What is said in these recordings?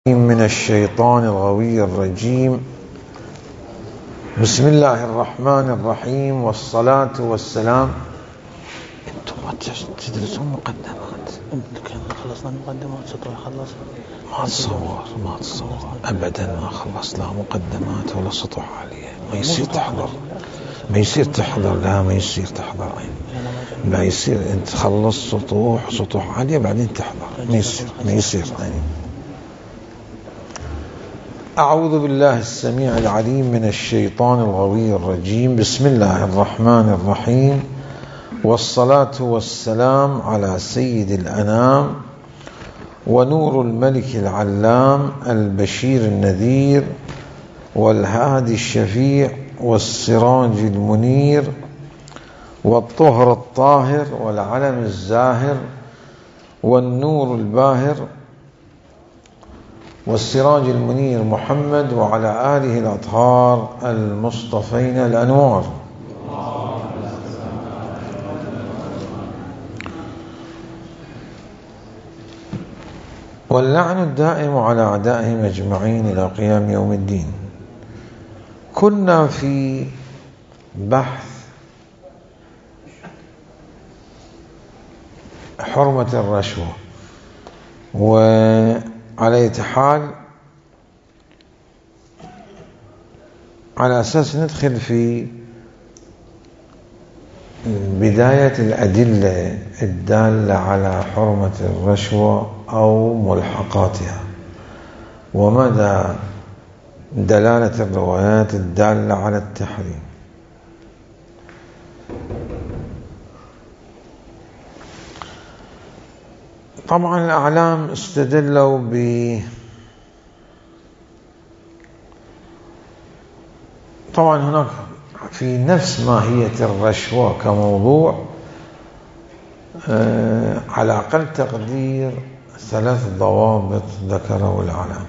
من الشيطان الغوي الرجيم. بسم الله الرحمن الرحيم، والصلاة والسلام. انتم ما تدرسون مقدمات؟ خلصنا مقدمات سطر خلص. ما تصور أبدا ما خلصنا مقدمات ولا سطح عالية. ما يصير تحضر، لا ما يصير تحضر، لا يصير انت تخلص سطوح عالية بعدين تحضر، ما يصير يعني. أعوذ بالله السميع العليم من الشيطان الغوي الرجيم. بسم الله الرحمن الرحيم، والصلاة والسلام على سيد الأنام ونور الملك العلام البشير النذير والهادي الشفيع والسراج المنير والطهر الطاهر والعلم الزاهر والنور الباهر والسراج المنير محمد وعلى آله الأطهار المصطفين الأنوار. واللعن الدائم على أعدائهم أجمعين إلى قيام يوم الدين. كنا في بحث حرمة الرشوة، وعلى حال على أساس ندخل في بداية الأدلة الدالة على حرمة الرشوة أو ملحقاتها، ومدى دلالة الروايات الدالة على التحريم. طبعا الأعلام استدلوا طبعا هناك في نفس ماهية الرشوة كموضوع على أقل تقدير 3 ضوابط ذكره العلم.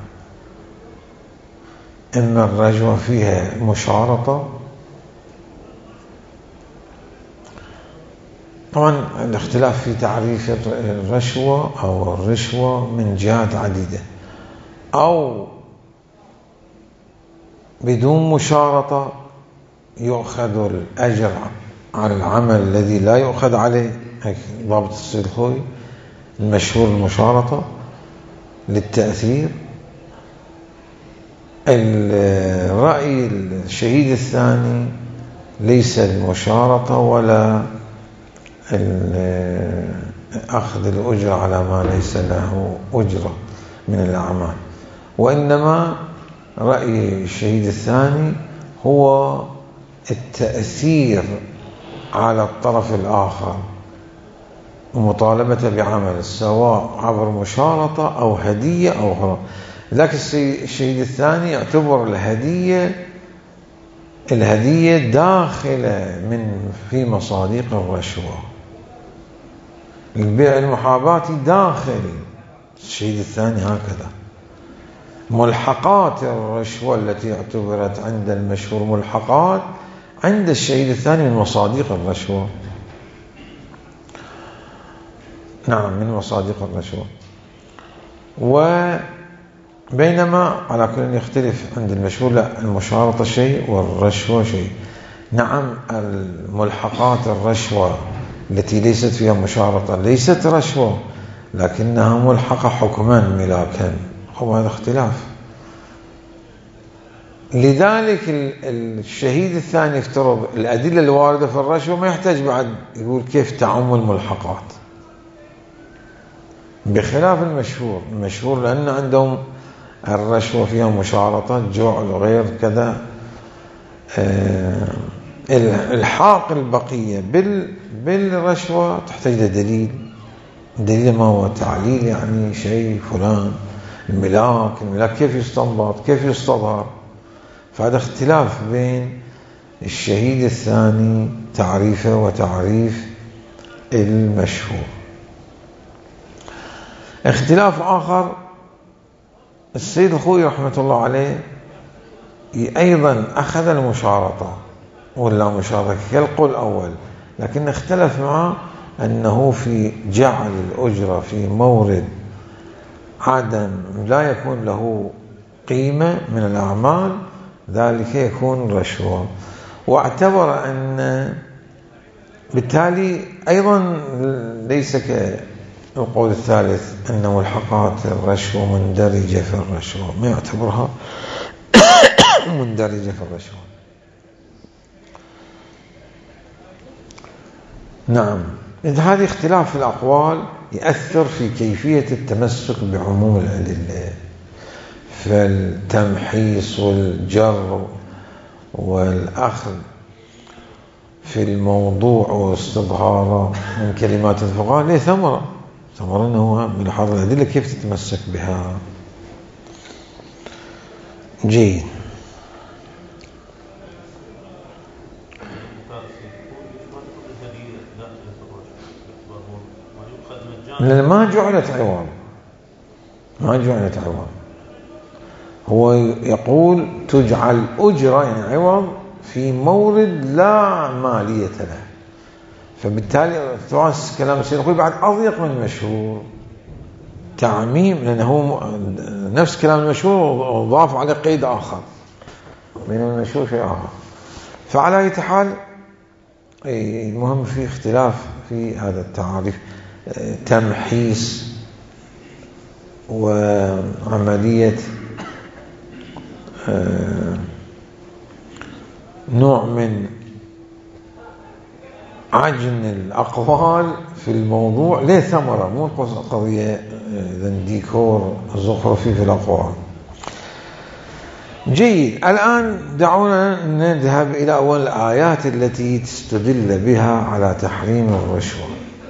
إن الرشوة فيها مشارطة. طبعا الاختلاف في تعريف الرشوة أو الرشوة من جهات عديدة، أو بدون مشارطة يؤخذ الأجر على العمل الذي لا يؤخذ عليه، هيك ضابط السيد الخوي المشهور المشارطة للتأثير. الرأي الشهيد الثاني ليس المشارطة ولا أخذ الأجرة على ما ليس له أجرة من الأعمال، وإنما رأي الشهيد الثاني هو التأثير على الطرف الآخر ومطالبة بعمل، سواء عبر مشارطة أو هدية أو حرام. لكن الشهيد الثاني يعتبر الهدية داخلة في مصادق الرشوة. البيع المحاباتي داخل الشهيد الثاني هكذا. ملحقات الرشوة التي اعتبرت عند المشهور ملحقات عند الشهيد الثاني من مصادق الرشوة. نعم، من مصادق الرشوة. وبينما على كل يختلف عند المشهور، لا، المشارطة شيء والرشوة شيء. نعم، الملحقات الرشوة التي ليست فيها مشارطة ليست رشوة، لكنها ملحقة حكما ملاكا، هذا اختلاف. لذلك الشهيد الثاني افترض الأدلة الواردة في الرشوة، ما يحتاج بعد يقول كيف تعم الملحقات، بخلاف المشهور لأن عندهم الرشوة فيها مشارطة، جعل وغير كذا. الحاق البقية بالرشوة تحتاج دليل ما هو تعليل، يعني شيء فلان الملاك كيف يستنبط، كيف يستظهر. فهذا اختلاف بين الشهيد الثاني تعريفه وتعريف المشهور. اختلاف آخر، السيد الخوي رحمة الله عليه أيضا أخذ المشارطة ولا مشارطة كالقول الأول، لكن اختلف معه أنه في جعل الأجرة في مورد عادة لا يكون له قيمة من الأعمال، ذلك يكون رشوة. واعتبر أن بالتالي أيضا ليس كالقول الثالث أن ملحقات الرشوة مندرجة في الرشوة، ما يعتبرها مندرجة في الرشوة. نعم، إذا هذا اختلاف في الأقوال يؤثر في كيفية التمسك بعموم الأدلة، فالتمحيص والجر والأخذ في الموضوع واستظهاره من كلمات الفقهاء له ثمرة أنه بلحاظ الأدلة كيف تتمسك بها. جيد. لأن ما جعلت عوض، هو يقول تجعل أجرة يعني عوض في مورد لا مالية له، فبالتالي تواس كلام السيد يقول بعد أضيق من المشهور تعميم، لأنه نفس كلام المشهور وضاف على قيد آخر بين المشهور شيء آخر. فعلى أي حال المهم في اختلاف في هذا التعاريف، تمحيص وعملية نوع من عجن الأقوال في الموضوع له ثمرة، مو قضية ديكور زخرفي في الأقوال. جيد. الآن دعونا نذهب إلى أول الآيات التي تستدل بها على تحريم الرشوة.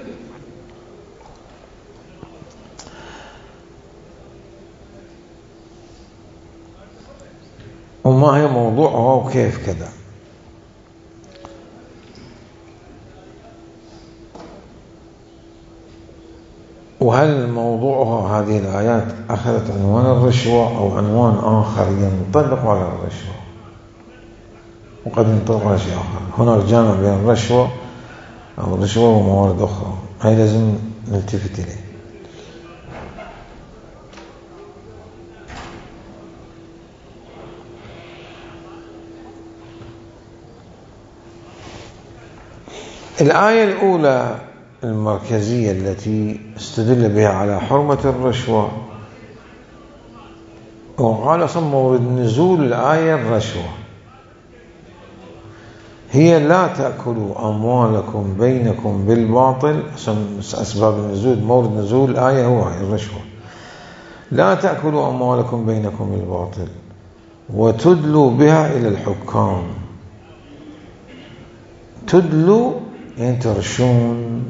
وما هي موضوعها وكيف كذا. وهل موضوعها هذه الآيات أخذت عنوان الرشوة أو عنوان آخر ينطبق على الرشوة، وقد ينطبق على شيء آخر. هناك جامع بين الرشوة أو الرشوة وموارد أخرى، هاي لازم نلتفت إليه. الآية الأولى المركزية التي استدل بها على حرمة الرشوة، وقال أصلا مورد نزول الآية الرشوة، هي لا تأكلوا أموالكم بينكم بالباطل. أسباب النزول، مورد نزول الآية هو الرشوة. لا تأكلوا أموالكم بينكم بالباطل وتدلوا بها إلى الحكام. تدلوا يعني ترشون،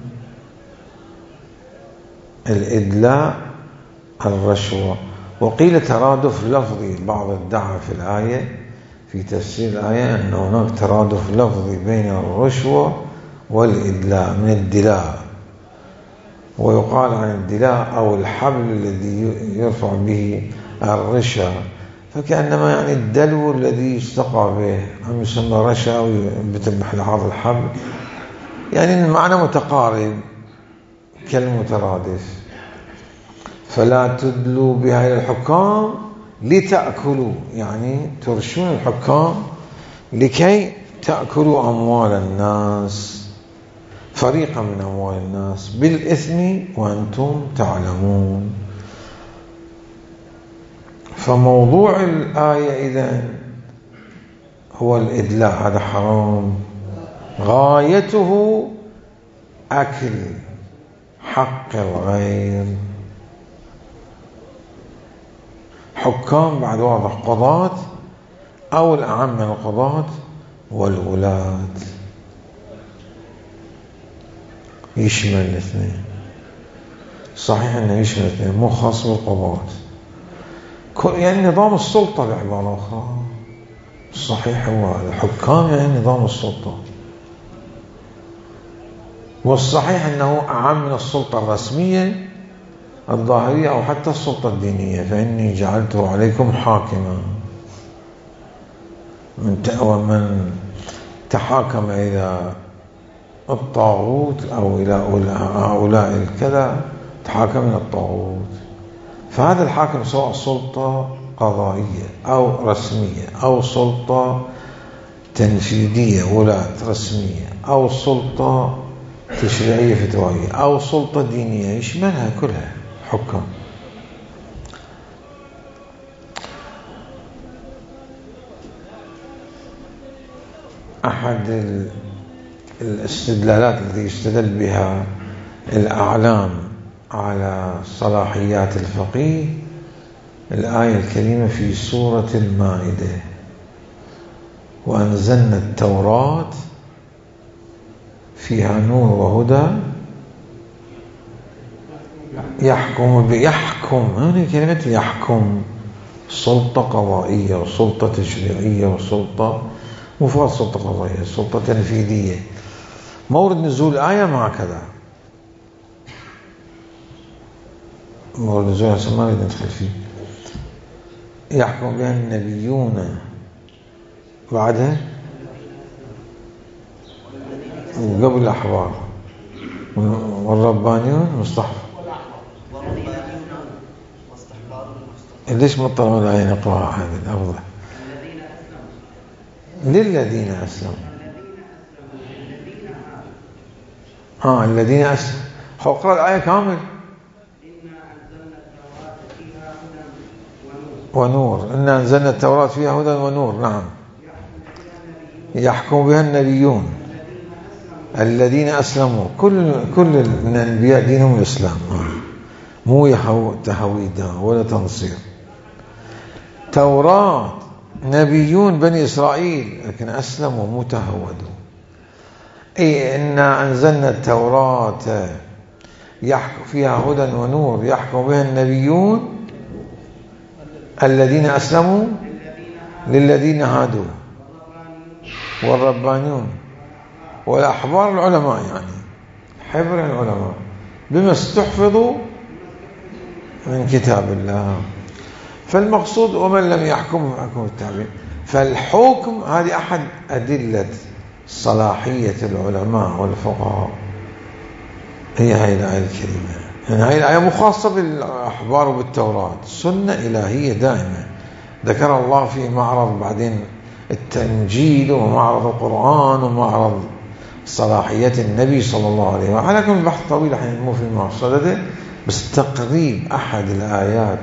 الإدلاء الرشوة. وقيل ترادف لفظي، بعض ادعى في الآية في تفسير الآية أن هناك ترادف لفظي بين الرشوة والإدلاء من الدلاء، ويقال عن الدلاء أو الحبل الذي يرفع به الرشا، فكأنما يعني الدلو الذي يستقى به أم يسمى رشا أو ينبت لحاظ الحبل، يعني المعنى متقارب كالمترادف. فلا تدلوا بها إلى الحكام لتأكلوا، يعني ترشون الحكام لكي تأكلوا أموال الناس، فريقا من أموال الناس بالإثم وأنتم تعلمون. فموضوع الآية إذن هو الإدلاء، هذا حرام، غايته أكل حق الغير. حكام بعد واضح، قضاة أو الأعم من القضاة والولاة، يشمل الاثنين. صحيح أنه يشمل الاثنين، مو خاص بالقضاة، يعني نظام السلطة بعبارة أخرى. الصحيح هو الحكام يعني نظام السلطة، والصحيح أنه أعم من السلطة الرسمية الظاهرية أو حتى السلطة الدينية. فإني جعلته عليكم حاكما، ومن تحاكم إلى الطاغوت أو إلى هؤلاء الكذا تحاكم إلى الطاغوت. فهذا الحاكم سواء سلطة قضائية أو رسمية أو سلطة تنفيذية ولاة رسمية أو سلطة تشريعية فتوائية أو سلطة دينية، يشملها كلها حكام. أحد الاستدلالات التي يستدل بها الأعلام على صلاحيات الفقيه الآية الكريمة في سورة المائدة: وأنزلنا التوراة فيها نور وهدى يحكم هنا كلمة يحكم، سلطة قضائية وسلطة تشريعية وسلطة مفرد سلطة قضائية سلطة تنفيذية. مورد نزول الآية ما كذا، مورد نزول ما نريد ندخل فيه. يحكم بها النبيون بعدها وقبل الأحبار والربانيون مصطحف. ليش مطلع الآية نقرأها هذه أفضل؟ للذين أسلموا الذين أسلموا. اقرأ الآية كامل. ونور، إنا أنزلنا التوراة فيها هدى ونور. نعم، يحكم بها النبيون الذين أسلموا. كل من الأنبياء دينهم الإسلام، مو تهويد ولا تنصير. توراة نبيون بني إسرائيل لكن أسلموا مو تهودوا. أي إنا أنزلنا التوراة يحكم فيها هدى ونور يحكم بها النبيون الذين أسلموا للذين هادوا والربانيون والأحبار العلماء، يعني حبر العلماء بما استحفظوا من كتاب الله. فالمقصود ومن لم يحكم فحكم التابعين. فالحكم هذه أحد أدلة صلاحية العلماء والفقهاء، هي هاي الآية الكريمة. يعني هاي الآية مخاصة بالأحبار وبالتوراة، سنة إلهية دائمة ذكر الله في معرض بعدين التنجيل ومعرض القرآن ومعرض صلاحية النبي صلى الله عليه وسلم. على كل البحث طويل احنا مو في مقصده، بس تقريب أحد الآيات.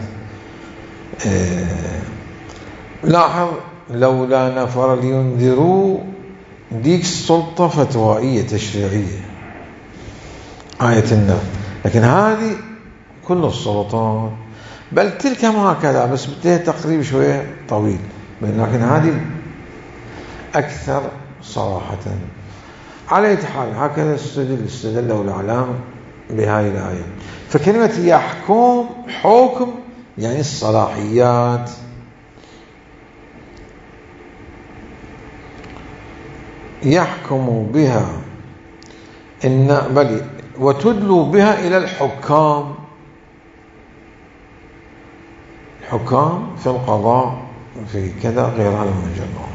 لاحظ لولا نفر لينذروا، ديك السلطة فتوائية تشريعية آية النار، لكن هذه كل السلطات بل تلك ما هكذا، بس بدها تقريب شوية طويل، لكن هذه أكثر صراحة. على حال هكذا استدلوا الأعلام بهذه الآية. فكلمة يحكم حكم يعني الصلاحيات. يحكم بها بل وتدلوا بها إلى الحكام. الحكام في القضاء في كذا غير هذا المجال.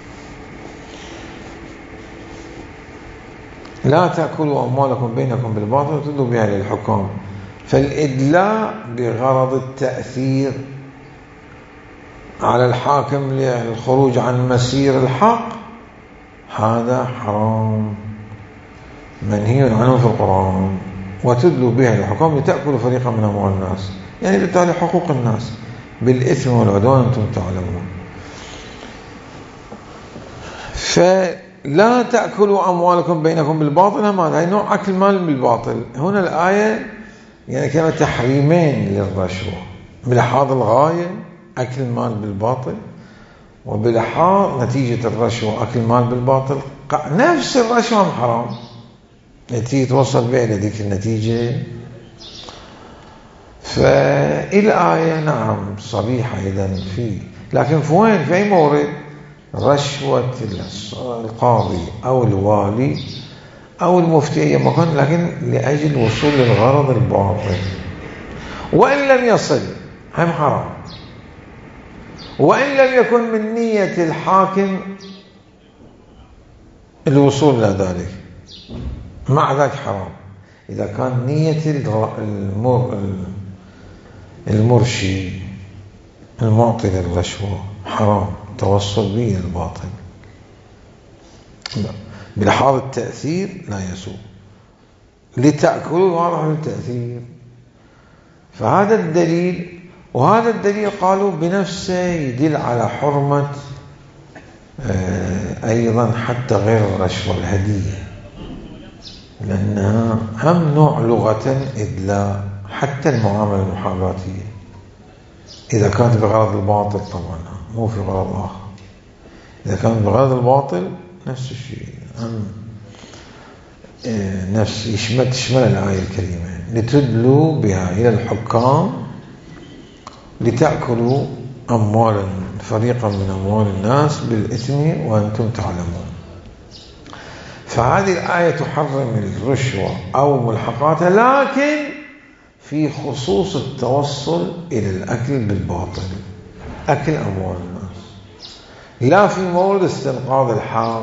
لا تأكلوا أموالكم بينكم بالباطل وتدلوا بها إلى الحكام. فالإدلاء بغرض التأثير على الحاكم للخروج عن مسير الحق هذا حرام منهي عنه في القرآن. وتدلوا بها للحكام لتأكلوا فريقا من أموال الناس، يعني بالتالي حقوق الناس بالإثم والعدوان أنتم تعلمون. فلا تأكلوا أموالكم بينكم بالباطل، هذا نوع أكل مال بالباطل. هنا الآية يعني كما تحريمين للرشوة، بلحاظ الغاية أكل المال بالباطل، وبلحاظ نتيجة الرشوة أكل المال بالباطل. نفس الرشوة حرام، نتيجة توصل بها إلى ذيك النتيجة. فالآية نعم صريحة إذن فيه، لكن في وين؟ في أي مورد؟ رشوة القاضي أو الوالي أو المفتي أي مكان، لكن لأجل وصول للغرض الباطل، وإن لم يصل هم حرام، وإن لم يكن من نية الحاكم الوصول إلى ذلك مع ذلك حرام. إذا كان نية المرشي المعطي للرشوة حرام، توصل به الباطل بلحاظ التأثير لا يسوء، لتأكلوا واضح التأثير. فهذا الدليل، وهذا الدليل قالوا بنفسه يدل على حرمة أيضا حتى غير الرشوة الهدية، لأنها هم نوع لغة إدلاء، حتى المعاملة المحاباتية إذا كانت بغرض الباطل، طبعا مو في غرض آخر. إذا كانت بغرض الباطل نفس الشيء، نفس تشمل الآية الكريمة لتدلوا بها إلى الحكام لتأكلوا أموالا فريقا من أموال الناس بالإثم وأنتم تعلمون. فهذه الآية تحرم الرشوة أو ملحقاتها، لكن في خصوص التوصل إلى الأكل بالباطل، أكل أموال الناس، لا في مورد استنقاذ الحق،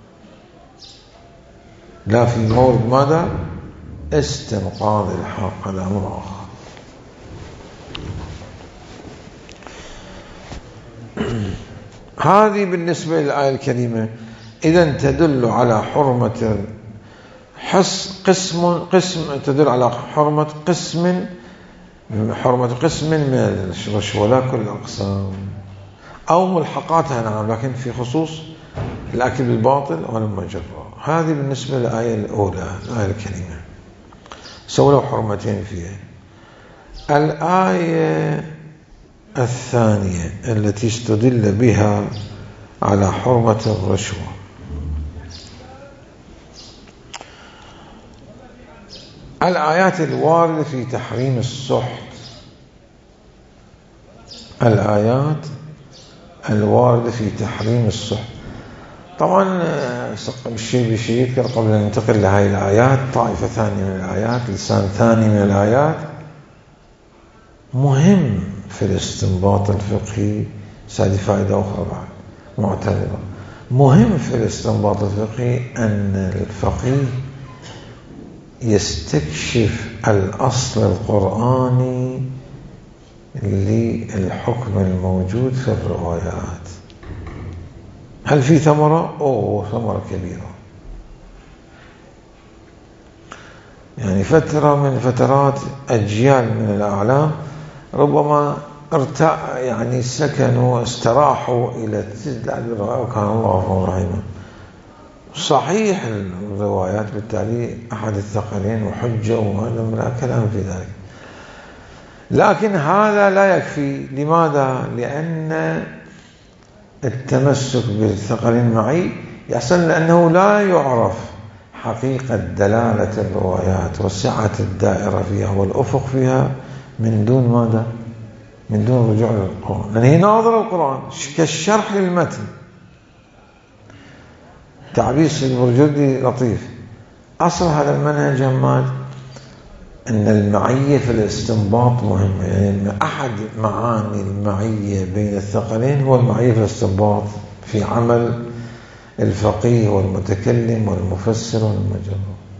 لا في مورد ماذا؟ استنقاذ الحق، هذا أمر آخر. هذه بالنسبة للآية الكريمة. إذن تدل على حرمة تدل على حرمة قسم من الرشوة، لا كل الأقسام، أو ملحقاتها نعم، لكن في خصوص الأكل بالباطل والمجرة. هذه بالنسبة للآية الأولى، الآية الكريمة سولوا حرمتين فيها. الآية الثانية التي استدل بها على حرمة الرشوة، الآيات الواردة في تحريم السحت، الآيات الواردة في تحريم السحت. طبعا شيء بشيء يذكر قبل أن ننتقل لهذه الآيات طائفة ثانية من الآيات، لسان ثاني من الآيات مهم في الاستنباط الفقهي. هذه فائدة أخرى بعد معتبرة، مهم في الاستنباط الفقهي أن الفقيه يستكشف الأصل القرآني للحكم الموجود في الروايات. هل في ثمرة؟ ثمرة كبيرة. يعني فترة من فترات أجيال من الأعلام ربما يعني سكنوا استراحوا إلى التدلع بالرواية، وكان الله غفورا رحيما. صحيح الروايات بالتالي أحد الثقلين وحجة، وهذا من الكلام في ذلك، لكن هذا لا يكفي. لماذا؟ لأن التمسك بالثقلين معي يحصل لأنه لا يعرف حقيقة دلالة الروايات وسعة الدائرة فيها والأفق فيها من دون ماذا؟ من دون رجوع للقرآن، لأن هي ناظرة القرآن كالشرح للمتن. تعبير البرجردي لطيف. أصل هذا المنهج هماد أن المعية في الاستنباط مهمة، يعني أحد معاني المعية بين الثقلين هو المعية في الاستنباط في عمل الفقيه والمتكلم والمفسر والمجرد.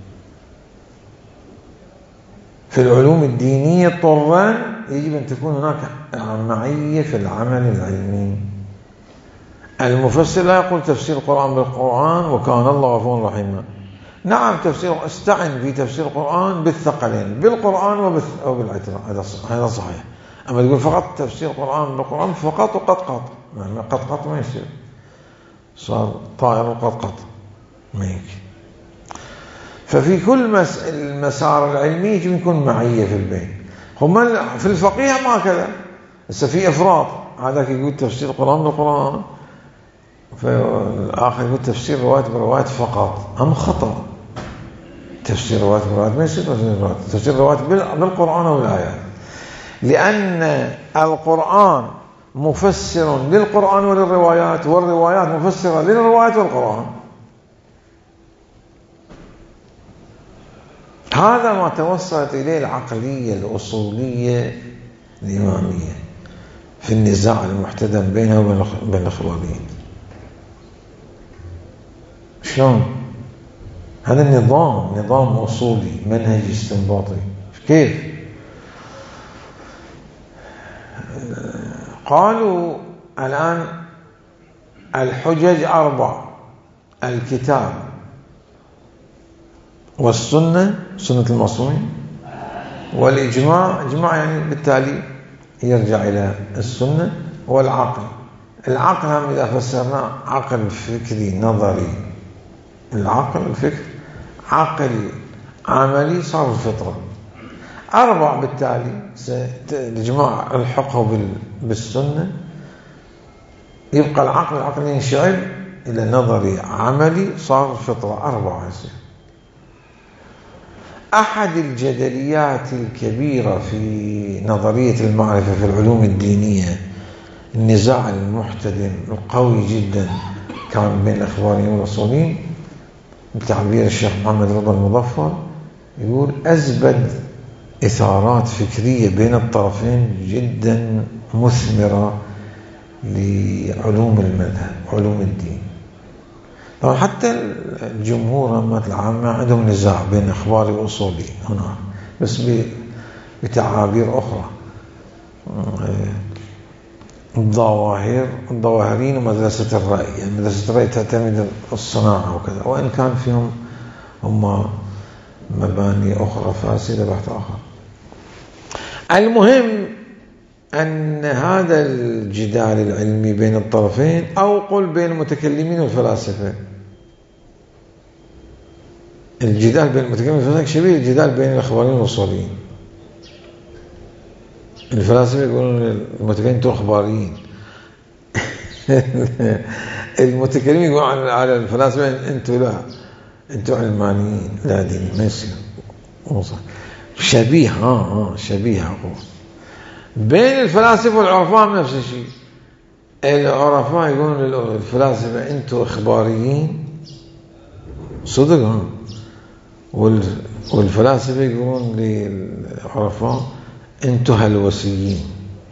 في العلوم الدينية طبعا يجب أن تكون هناك معية في العمل العلمي. المفسر لا يقول تفسير القرآن بالقرآن وكان الله غفورا رحيما. نعم استعن في تفسير القرآن بالثقلين، بالقرآن أو بالاعتراف، هذا صحيح. أما تقول فقط تفسير القرآن بالقرآن فقط وقط يعني قط ما يصير، صار طائر وقط ما يمكن. ففي كل المسار العلمي يجب يكون معية في البين. هم في الفقيه ما كذا، بس في إفراط، هذاك يقول تفسير القرآن بالقرآن، فالآخر يقول تفسير رواية برواية فقط. هم خطأ. تفسير رواية برواية ما يصير تفسير رواية بالقرآن والآيات، لأن القرآن مفسر للقرآن وللروايات، والروايات مفسرة للروايات والقرآن. هذا ما توصلت إليه العقلية الأصولية الإمامية في النزاع المحتدم بينه وبين الخبابيين. شلون؟ هذا نظام أصولي منهج استنباطي. كيف؟ قالوا الآن الحجج 4: الكتاب والسنة، سنة المعصومين، والإجماع، إجماع يعني بالتالي يرجع إلى السنة، والعقل. العقل هم إذا فسرناه عقل فكري نظري، العقل الفكر، عقل عملي صار الفطرة. 4 بالتالي الإجماع الحقه بالسنة، يبقى العقل ينشعب إلى نظري عملي صار الفطرة. 4 يصير. أحد الجدليات الكبيرة في نظرية المعرفة في العلوم الدينية، النزاع المحتدم القوي جدا كان بين الأخباريين والأصوليين، بتعبير الشيخ محمد رضا المظفر، يقول أزبد إثارات فكرية بين الطرفين جدا مثمرة لعلوم المذهب علوم الدين. طبعا حتى الجمهور العامة عندهم نزاع بين إخباري وأصولي هنا، بس بتعابير أخرى. الظواهرين ومدرسة الرأي، يعني مدرسة الرأي تعتمد الصناعة وكذا، وإن كان فيهم هم مباني أخرى فاسدة بحث آخر. المهم أن هذا الجدال العلمي بين الطرفين، أو قل بين المتكلمين والفلاسفة، الجدال بين المتكلمين والفلاسفة شبيه الجدال بين الأخباريين والأصوليين. الفلاسفة يقولون المتكلمين انتم أخباريين المتكلمين يقولون على الفلاسفة انتم علمانيين. لا دين ما يصير. شبيه شبيه أقول. بين الفلاسفة والعرفاء نفس الشيء. العرفاء يقولون للفلاسفة انتم إخباريين صدق، والفلاسفة يقولون للعرفاء انتم هلوسيين.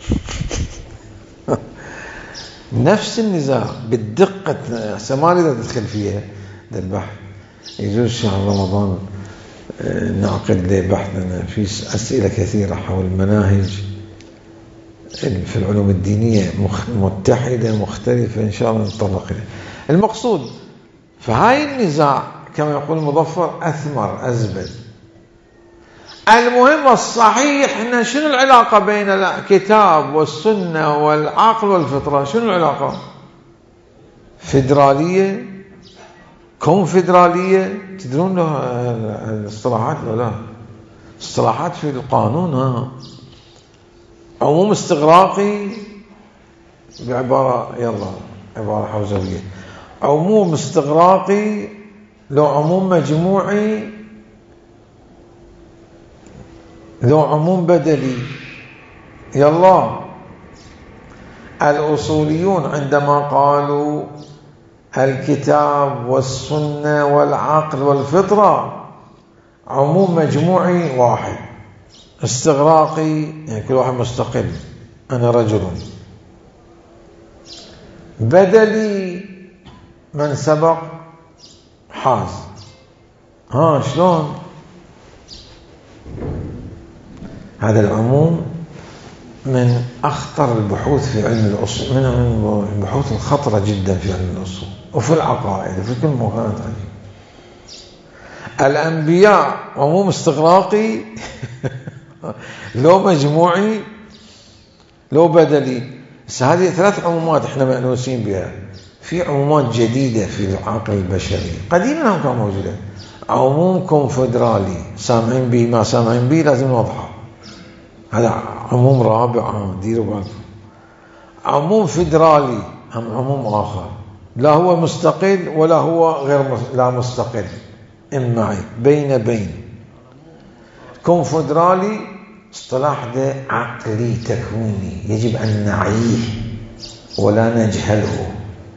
نفس النزاع بالدقة. ما أريد أدخل فيها ده البحث، يجوز شهر رمضان نعقد له بحثنا في أسئلة كثيرة حول المناهج في العلوم الدينية متحدة مختلفة، إن شاء الله نتطرق إليه. المقصود فهاي النزاع كما يقول المظفر أثمر أزبد. المهم الصحيح إن شنو العلاقة بين الكتاب والسنة والعقل والفطرة؟ شنو العلاقة؟ فيدرالية، كونفدرالية، تدرون الاصطلاحات ولا اصطلاحات في القانون. عموم استغراقي بعبارة عبارة حوزوية، عموم استغراقي، لو عموم مجموعي، لو عموم بدلي. الأصوليون عندما قالوا الكتاب والسنة والعقل والفطرة عموم مجموعي واحد، استغراقي يعني كل واحد مستقل، أنا رجل، بدلي من سبق حاز. شلون هذا العموم؟ من أخطر البحوث في علم الأصول، من البحوث الخطرة جدا في علم الأصول وفي العقائد وفي كل مكان. الأنبياء عموم استغراقي لو مجموعي لو بدلي. هذه 3 عمومات احنا مأنوسين بها. في عمومات جديدة في العقل البشري قديما هم كانوا موجودين. عموم كونفدرالي، سامعين به ما سامعين به لازم نوضحه، هذا عموم رابع، ديروا بالكم. عموم فيدرالي هم عموم آخر، لا هو مستقل ولا هو غير لا مستقل، معي بين. كونفدرالي اصطلاح ده عقلي تكويني يجب أن نعيه ولا نجهله،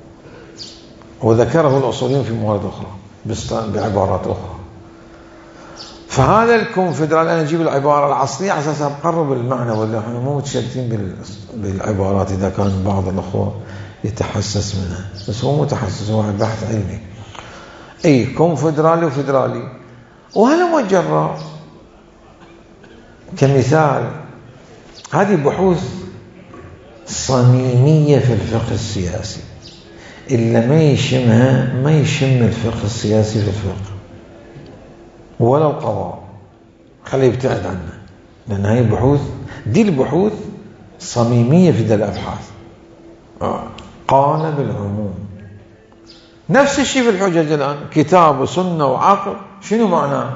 وذكره الأصوليين في موارد أخرى بعبارات أخرى. فهذا الكونفدرالي أنا أجيب العبارة العصرية على أساس أقرب المعنى، ولا احنا مو متشددين بالعبارات إذا كان بعض الأخوة يتحسس منها، بس هو متحسس، هو بحث علمي. كونفدرالي وفدرالي. وهذا مجرد كمثال، هذه بحوث صميمية في الفقه السياسي، إلا ما يشمها ما يشم الفقه السياسي في الفقه ولا القضاء، خليه يبتعد عنه، لأن هاي البحوث دي البحوث صميمية في ذا الأبحاث. قال بالعموم. نفس الشيء في الحجج الآن، كتاب وسنة وعقل، شنو معناه؟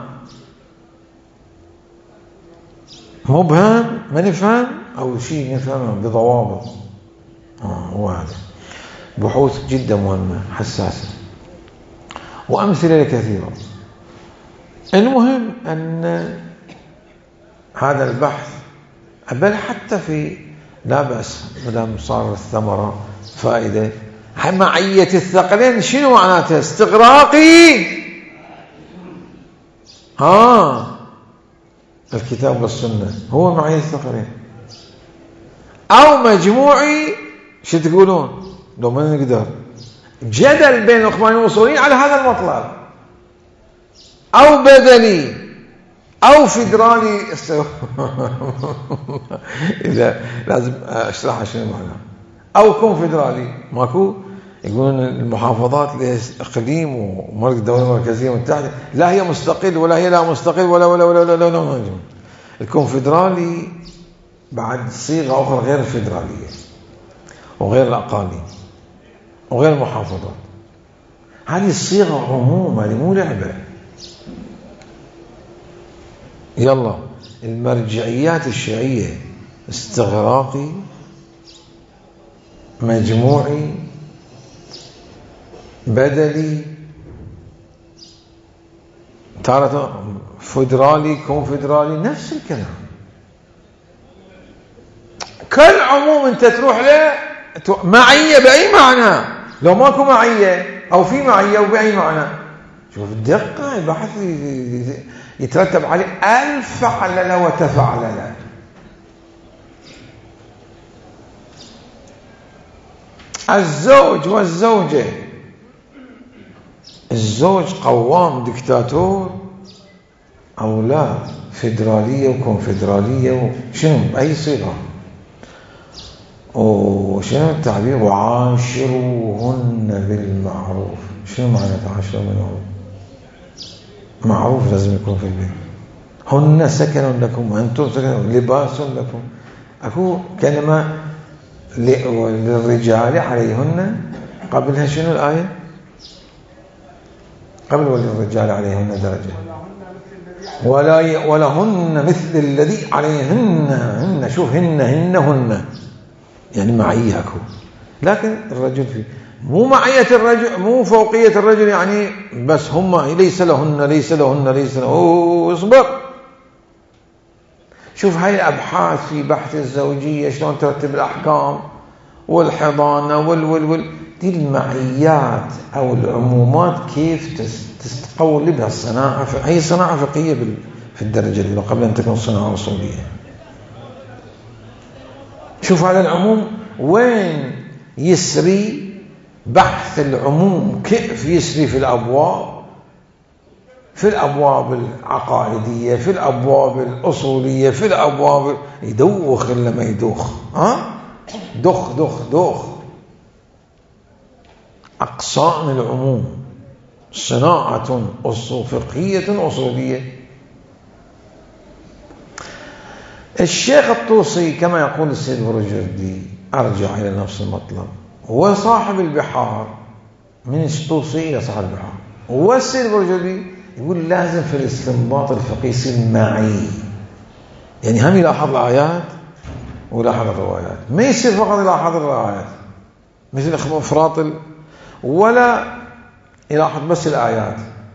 مبهم ما نفهم أو شيء نفهمه بضوابط. هو هذا. بحوث جدا مهمة حساسة، وأمثلة كثيرة. المهم أن هذا البحث، بل حتى في لا بأس مدام صار الثمرة فائدة. معية الثقلين شنو معناتها؟ استغراقي الكتاب والسنة هو معية الثقلين، أو مجموعي شو تقولون لو ما نقدر جدل بين الإخوانيين والأصوليين على هذا المطلب، أو بدلي أو فيدرالي. إذا لازم أشرح شنو معناه. أو كونفدرالي، ماكو يقولون المحافظات لها إقليم ومركز دولة مركزية متحدة، لا هي مستقل ولا هي لا مستقل ولا ولا ولا ولا, ولا, ولا. الكونفدرالي بعد صيغة أخرى غير الفيدرالية وغير الأقاليم وغير المحافظات. هذه الصيغة عموم، هذه مو لعبة. يلا المرجعيات الشيعية استغراقي، مجموعي، بدلي، تارة فدرالي، كونفدرالي، نفس الكلام. كل عموم انت تروح له معية بأي معنى، لو ماكو معية أو في معية وبأي معنى. شوف الدقة، البحث يترتب عليه 1000 فعللة وتفعللة. الزوج والزوجة، الزوج قوام دكتاتور أو لا، فيدرالية وكونفدرالية شنو بأي صيغة، وشنو التعبير؟ وعاشروهن بالمعروف. شنو معنى تعاشروهن بالمعروف؟ معروف لازم يكون في البيت. هن سكن لكم وأنتم سكن، لباس لكم. أكو كلمة للرجال عليهن، قبلها شنو الآية؟ قبل وللرجال عليهن درجة، ولهن مثل الذي عليهن. شوف هن يعني معية أكو، لكن الرجل فيه مو معية الرجل، مو فوقية الرجل، يعني بس هم ليس لهن. اصبر. شوف هاي الأبحاث في بحث الزوجية شلون ترتب الأحكام والحضانة دي المعيات أو العمومات كيف تستقولبها الصناعة. هي صناعة فقهية في الدرجة الأولى قبل أن تكون صناعة أصولية. شوف على العموم وين يسري بحث العموم، كيف يسري في الأبواب العقائدية، في الأبواب الأصولية، في الأبواب يدوخ إلا ما يدوخ. دخ أقسام العموم صناعة فقهية أصولية. الشيخ الطوسي كما يقول السيد برجردي، أرجع إلى نفس المطلب، هو صاحب البحار، من الطوسي إلى صاحب البحار. والسيد برجردي يقول لازم في الاستنباط الفقهي يصير معي، يعني هم يلاحظ الآيات ويلاحظ الروايات، ما يصير فقط يلاحظ الروايات مثل إفراط ولا يلاحظ بس الآيات.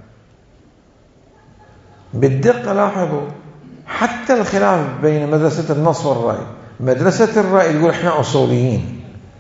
بالدقة لاحظوا حتى الخلاف بين مدرسة النص والرأي. مدرسة الرأي تقول احنا أصوليين،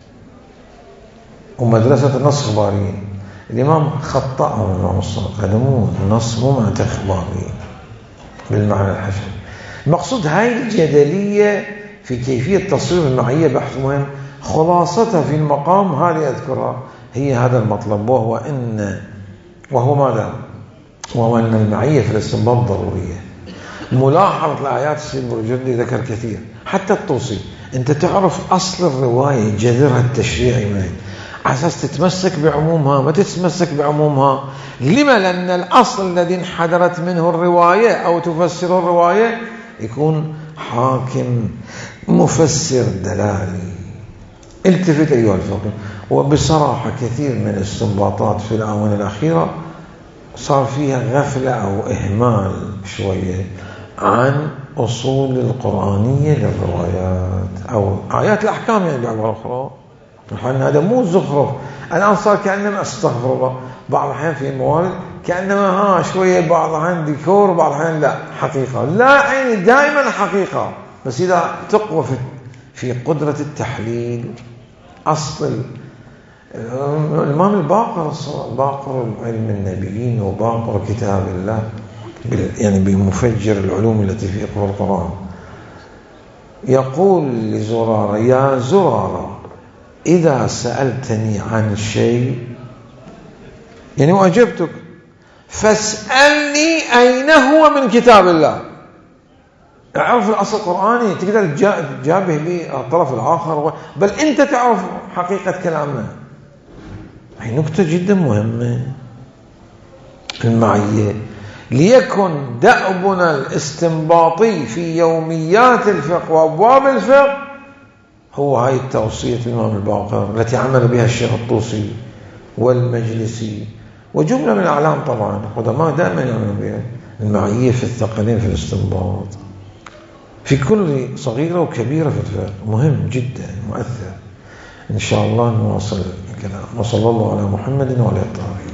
ومدرسة النص إخباريين. الإمام خطأهم الإمام الصادق، هذا مو النص مو معنى إخباريين بالمعنى الحشري. المقصود هاي الجدلية في كيفية تصوير المعية بحث مهم، خلاصتها في المقام هذه أذكرها، هي هذا المطلب، وهو ماذا؟ وهو أن المعية في الاستنباط ضرورية. ملاحظة الآيات السيد برجردي ذكر كثير، حتى الطوسي أنت تعرف أصل الرواية جذرها التشريعي منين، على أساس تتمسك بعمومها، ما تتمسك بعمومها. لما؟ لأن الأصل الذي انحدرت منه الرواية أو تفسر الرواية يكون حاكم مفسر دلالي. التفت أيها الفقيه. وبصراحة كثير من الاستنباطات في الآونة الأخيرة صار فيها غفلة أو إهمال شوية عن أصول القرآنية للروايات أو آيات الأحكام، يعني بعبارة أخرى. الحين هذا مو زخرف، الآن صار كأنما أستغفر الله بعض الأحيان في الموارد كأنما شوية، بعض الأحيان ديكور، بعض الأحيان لا حقيقة، لا يعني دائما حقيقة. بس إذا تقوى في قدرة التحليل أصل الإمام الباقر، باقر علم النبيين وباقر كتاب الله، يعني بمفجر العلوم التي في القرآن، يقول لزرارة: يا زرارة إذا سألتني عن شيء يعني وأجبتك فاسألني أين هو من كتاب الله. اعرف الأصل القرآني تقدر تجابه بالطرف الآخر، بل أنت تعرف حقيقة كلامنا. هي نقطة جدا مهمة، المعية. ليكن دأبنا الاستنباطي في يوميات الفقه وأبواب الفقه هو هاي التوصية الإمام الباقر التي عمل بها الشيخ الطوسي والمجلسي وجملة من الأعلام طبعا قدماء دائما يعملون بها، المعية في الثقلين في الاستنباط في كل صغيرة وكبيرة في الفقه، مهم جدا مؤثر. إن شاء الله نواصل الكلام. وصلى الله على محمد وعلى آله.